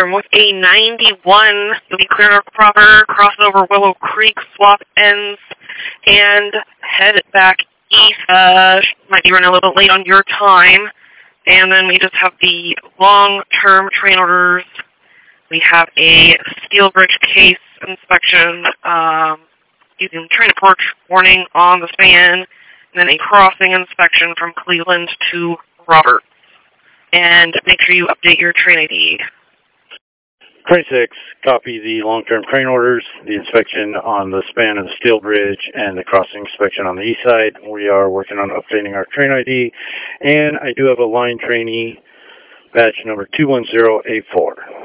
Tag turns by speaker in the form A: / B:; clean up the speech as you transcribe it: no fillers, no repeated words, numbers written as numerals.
A: Northern with a 91. You'll be clear of proper, cross over Willow Creek, swap ends, and head back east. Might be running a little bit late on your time. And then we just have the long-term train orders. We have a steel bridge case inspection using train approach warning on the span, and then a crossing inspection from Cleveland to Roberts. And make sure you update your train ID.
B: Train 6, copy the long-term train orders, the inspection on the span of the steel bridge, and the crossing inspection on the east side. We are working on updating our train ID, and I do have a line trainee, badge number 21084.